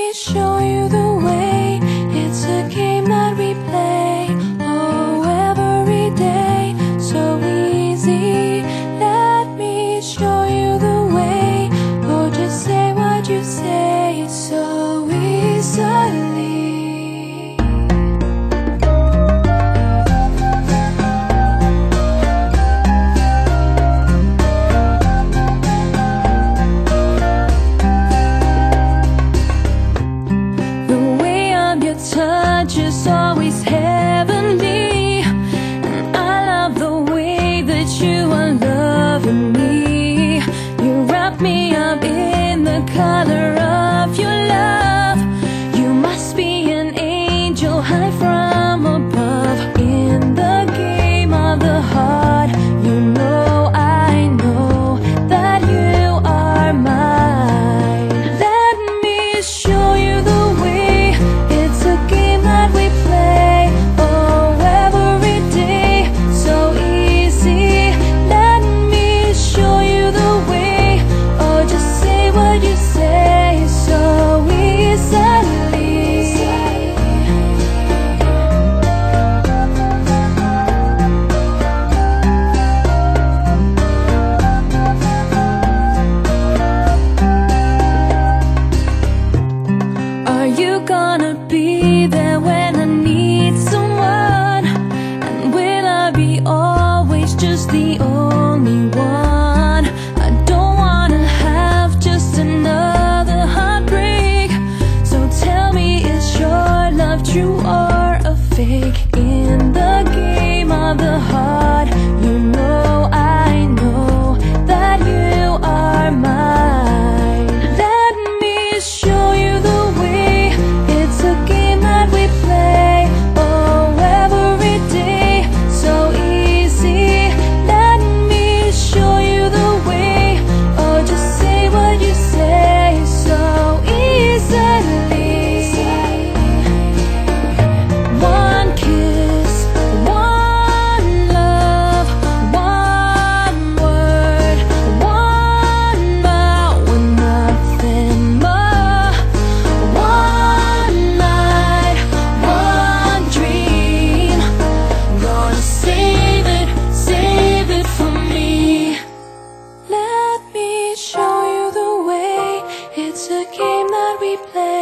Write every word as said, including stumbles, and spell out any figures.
me show you the way. It's a game that we play, oh, every day, so easy. Let me show you the way, oh, just say what you say so easily. Touch is always heavenly, and I love the way that you are loving me. You wrap me up in the color of your love. You must be an angel high from above. In the game of the heart, you know I know that you are mine. Let me show you the way. It's a game that we play, oh, every day, so easy. Let me show you the way, oh, just say what you say so easily. Are you gonna be there when I need someone? And will I be always just the only one? I don't wanna have just another heartbreak. So tell me, is your love true or a fake? In the game of the heart, you know I know that you are mine. Let me show you the way. It's a game that we play, oh, every day, so easy. Let me show you the way, oh, just say what you say so easily. One kiss, one love, one word, one vow, and nothing more. One night, one dream. Gonna save it, save it for me. Let me show you the way. It's a game that we play.